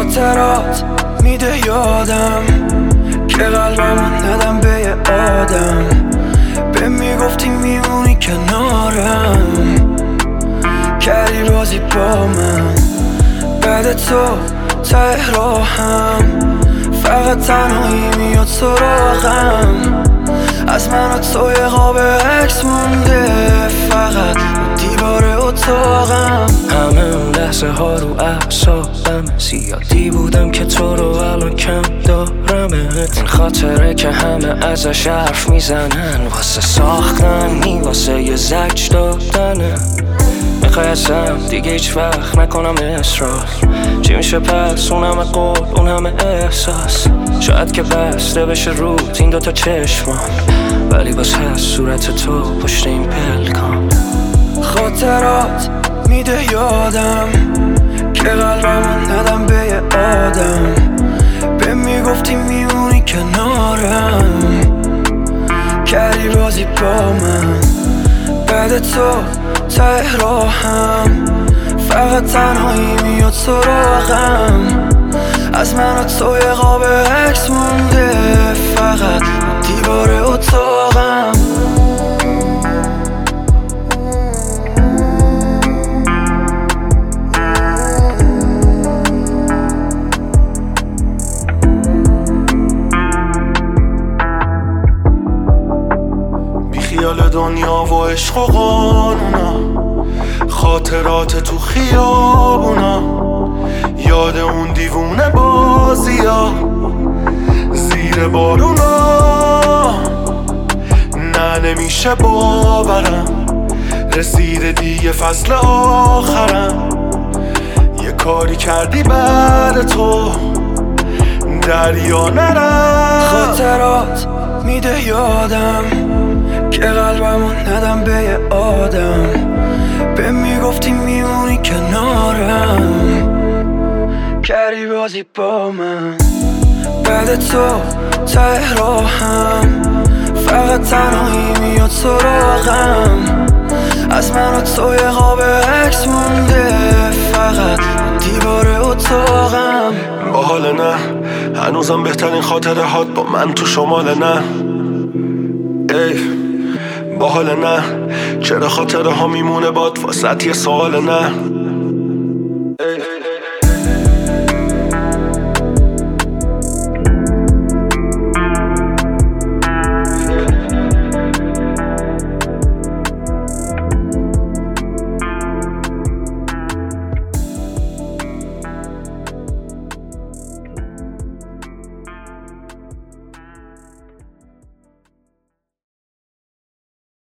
خاطرات میده یادم که قلبمو ندم به یه آدم. به میگفتی میمونی کنارم، کردی بازی با من. بعد تو ته راهم فقط تنهایی میاد سراغم. از من و تو یه قاب عکس مونده فقط دیوار اتاقم. همه اون لحظه ها رو اعصابم، زیادی بودم که تو رو الان کم دارمت. این خاطره که همه ازش حرف میزنن، واسه ساختن نی واسه یه زجر دادنه. میخوای ازم دیگه هیچ وقت نکنم اصرار، چی میشه پس اون همه قول اون همه احساس. شاید که بسته بشه رود این دوتا چشمام، ولی باز هست صورت تو پشت این پلکام. خاطرات میده یادم که قلبمو ندم به یه آدم. به میگفتی میمونی کنارم، کردی بازی با من. بعد تو ته راهم فقط تنهایی میاد سراغم. از من و تو یه قاب عکس مونده فقط دیوار اتاقم. خیال دنیا و عشق و قانونا، خاطرات تو خیابونا، یاد اون دیوونه بازیا زیر بارونا. نه نمیشه باورم رسیده دیگه فصل آخرم. یه کاری کردی بعد تو دریا نرم. خاطرات میده یادم که قلبمو ندم به یه آدم. به میگفتی میمونی کنارم، کردی بازی با من. بعد تو ته راهم فقط تنهایی میاد سراغم. از من و تو یه قاب عکس مونده فقط دیوار اتاقم. با حال نه هنوزم بهترین خاطره هات با من تو شمال نه. ای با حال نه چرا خاطره ها میمونه باد واسط یه سوال نه. ای